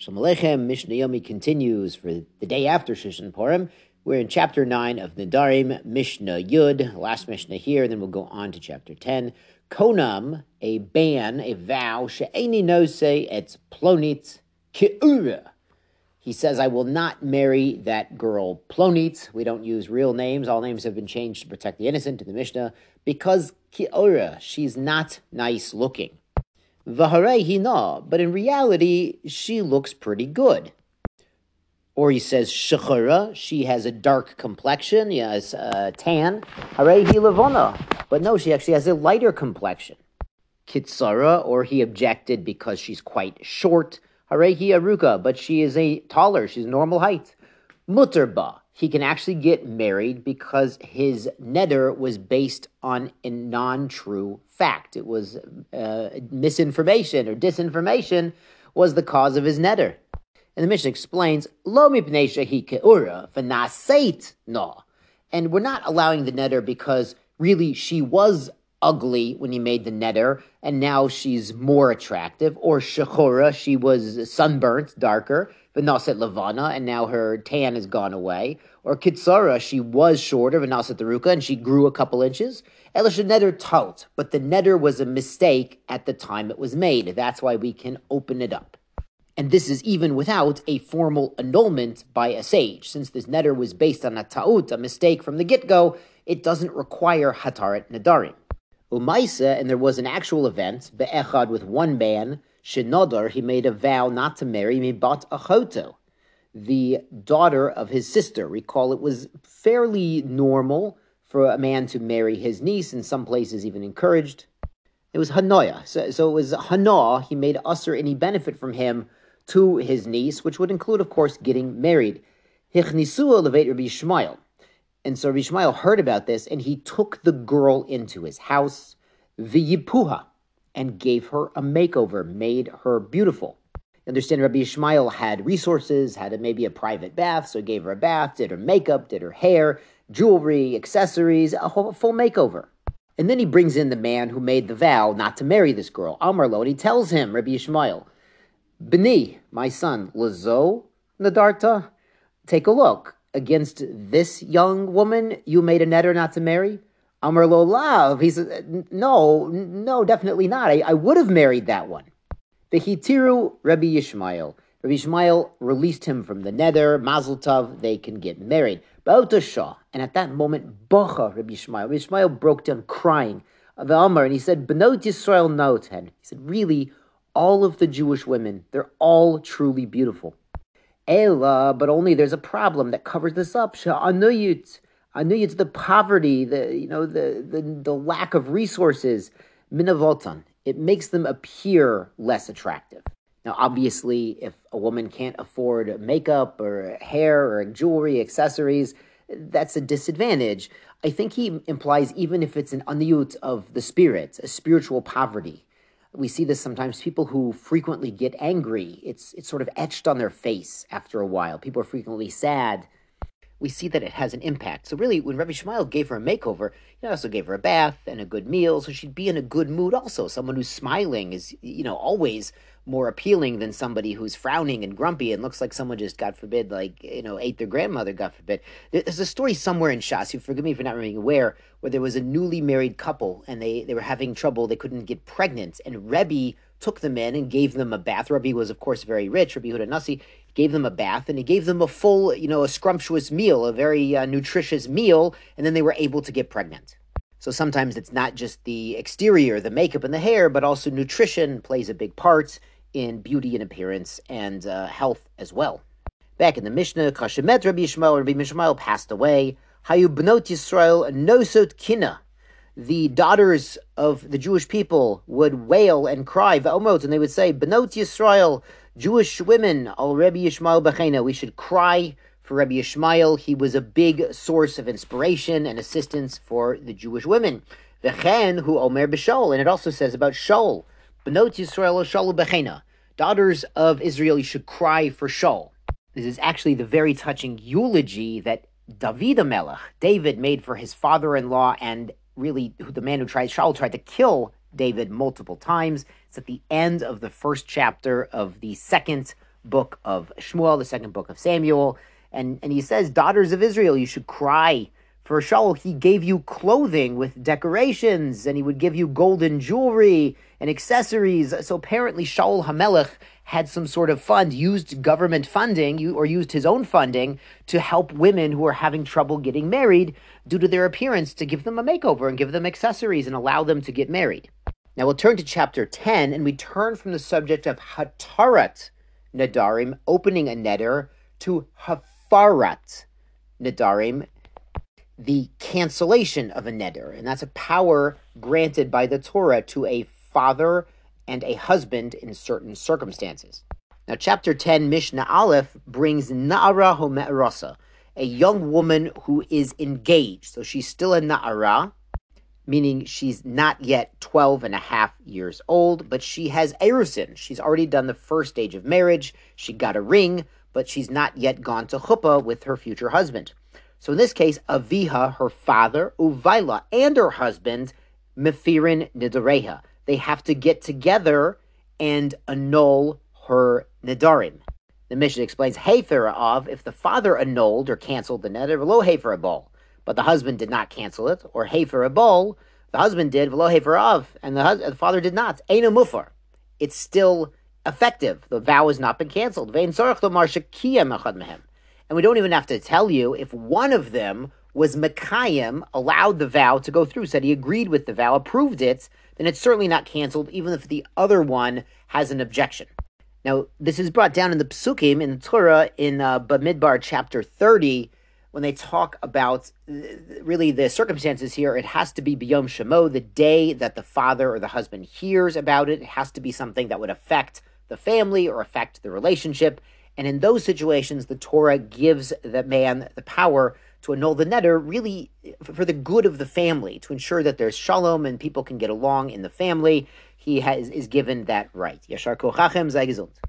Shalom Aleichem, Mishnah Yomi continues for the day after Shushan Purim. We're in chapter 9 of Nedarim, Mishnah Yud, last Mishnah here, then we'll go on to chapter 10. Konam, a ban, a vow, she'eni nose et plonit ki'ura. He says, I will not marry that girl Plonit. We don't use real names. All names have been changed to protect the innocent in the Mishnah, because ki'ura, she's not nice looking. V'harei hina, but in reality, she looks pretty good. Or he says, shechara, she has a dark complexion, yes, tan. Harei hi levona, but no, she actually has a lighter complexion. Kitsara, or he objected because she's quite short. Harei hi aruka, but she is taller, she's normal height. Mutarba, he can actually get married because his neder was based on a non-true fact. It was misinformation or disinformation was the cause of his neder. And the Mishnah explains, Lo mipnei shehi ke'ura v'naseit no. And we're not allowing the neder because really she was ugly when he made the neder, and now she's more attractive. Or shechora, she was sunburnt, darker, v'naset levana, and now her tan has gone away. Or kitsara, she was shorter, v'naset aruka, and she grew a couple inches. Elisha neder taut, but the neder was a mistake at the time it was made. That's why we can open it up. And this is even without a formal annulment by a sage. Since this neder was based on a ta'ut, a mistake from the get-go, it doesn't require hataret nedarim. Umaisa, and there was an actual event, be'echad, with one man, shenodar, he made a vow not to marry mibat achoto, the daughter of his sister. Recall, it was fairly normal for a man to marry his niece, in some places even encouraged. It was hanoya, so it was hana, he made usher any benefit from him to his niece, which would include, of course, getting married. Hichnisua levet Rabbi Yishmael. And so Rabbi Yishmael heard about this, and he took the girl into his house, v'yipuha, and gave her a makeover, made her beautiful. Understand, Rabbi Yishmael had resources, had maybe a private bath, so he gave her a bath, did her makeup, did her hair, jewelry, accessories, a full makeover. And then he brings in the man who made the vow not to marry this girl, Amar lo, and he tells him, Rabbi Yishmael, B'ni, my son, lazo nadarta, take a look. Against this young woman, you made a neder not to marry? Amar lo lav. He said, no, definitely not. I would have married that one. V'hitiru Rabbi Yishmael. Rabbi Yishmael released him from the neder. Mazel tov, they can get married. Ba'otashah. And at that moment, bocha Rabbi Yishmael. Rabbi Yishmael broke down crying. V'amar, and he said, B'not Yisrael noten. He said, really, all of the Jewish women, they're all truly beautiful. Ela, but only there's a problem that covers this up. Anuyut, the poverty, the lack of resources. Minavotan, it makes them appear less attractive. Now, obviously, if a woman can't afford makeup or hair or jewelry, accessories, that's a disadvantage. I think he implies even if it's an anuyut of the spirit, a spiritual poverty. We see this sometimes, people who frequently get angry, it's sort of etched on their face after a while. People are frequently sad. We see that it has an impact. So really, when Rabbi Yishmael gave her a makeover, he also gave her a bath and a good meal, so she'd be in a good mood also. Someone who's smiling is, always more appealing than somebody who's frowning and grumpy and looks like someone just, God forbid, ate their grandmother, God forbid. There's a story somewhere in Shas, you forgive me for not remembering where there was a newly married couple and they were having trouble, they couldn't get pregnant, and Rebbe took them in and gave them a bath. Rebbe was, of course, very rich, Rebbe Yehuda Nasi, gave them a bath, and he gave them a full, a scrumptious meal, a very nutritious meal, and then they were able to get pregnant. So sometimes it's not just the exterior, the makeup and the hair, but also nutrition plays a big part in beauty and appearance and health as well. Back in the Mishnah, Kashemet Rabbi Yishmael passed away. Hayu bnot Yisrael nosot kina. The daughters of the Jewish people would wail and cry, v'omot, and they would say, Bnot Yisrael, Jewish women, al Rabbi Yishmael b'cheina. We should cry for Rabbi Yishmael. He was a big source of inspiration and assistance for the Jewish women. V'chen hu omer b'Shaul, and it also says about Shaul, Bnot Yisrael Shaul b'cheina. Daughters of Israel, you should cry for Shaul. This is actually the very touching eulogy that David HaMelech, David, made for his father-in-law, and really the man who Shaul tried to kill David multiple times. It's at the end of the first chapter of the second book of Shmuel, the second book of Samuel. And he says, daughters of Israel, you should cry for Shaul. He gave you clothing with decorations, and he would give you golden jewelry and accessories. So apparently Shaul HaMelech had some sort of fund, used government funding or used his own funding to help women who are having trouble getting married due to their appearance, to give them a makeover and give them accessories and allow them to get married. Now we'll turn to chapter 10, and we turn from the subject of Hatarat Nadarim, opening a neder, to Hafarat Nadarim, the cancellation of a neder. And that's a power granted by the Torah to a father and a husband in certain circumstances. Now, chapter 10, Mishnah Aleph, brings Na'ara Home'erasa, a young woman who is engaged. So she's still a Na'ara, meaning she's not yet 12 and a half years old, but she has Erusin. She's already done the first stage of marriage. She got a ring, but she's not yet gone to chuppah with her future husband. So in this case, Aviha, her father, Uvaila, and her husband, Mefirin Nidareha. They have to get together and annul her Nidarim. The Mishnah explains, Hefer of, if the father annulled or canceled the neder, v'lo Hefer abol, but the husband did not cancel it, or Hefer abol, the husband did, v'lo Hefer of, and the father did not. Eino mufar. It's still effective. The vow has not been canceled. Ve'in tzorach lomar shekiyem echad mehem. And we don't even have to tell you if one of them was Mekayim, allowed the vow to go through, said he agreed with the vow, approved it, then it's certainly not canceled, even if the other one has an objection. Now, this is brought down in the Psukim, in the Torah, in Bamidbar chapter 30, when they talk about really the circumstances here. It has to be B'yom Shemo, the day that the father or the husband hears about it. It has to be something that would affect the family or affect the relationship. And in those situations, the Torah gives the man the power to annul the neder, really for the good of the family, to ensure that there's shalom and people can get along in the family. He is given that right. Yashar kochachem, sei gesund.